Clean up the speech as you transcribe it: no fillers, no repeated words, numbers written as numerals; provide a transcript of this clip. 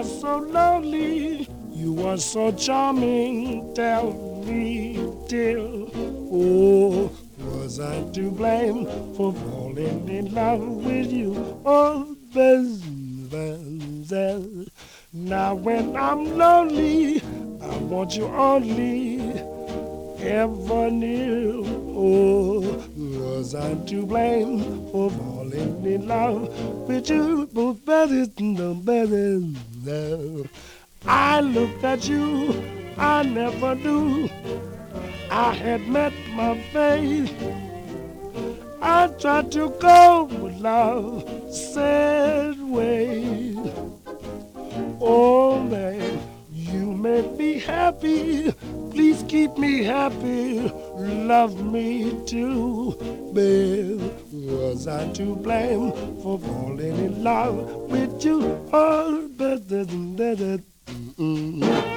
are so lonely, you are so charming. Tell me, dear, oh, was I to blame for falling in love with you? Oh, Benzel. Now when I'm lonely, I want you only ever knew. Oh, was I to blame for falling in love with you? But better, no better. No. I looked at you, I never knew I had met my fate. I tried to go with love, said way. Oh man, you make me happy. Please keep me happy. Love me too. Babe, was I to blame for falling in love with you? Oh, better than that.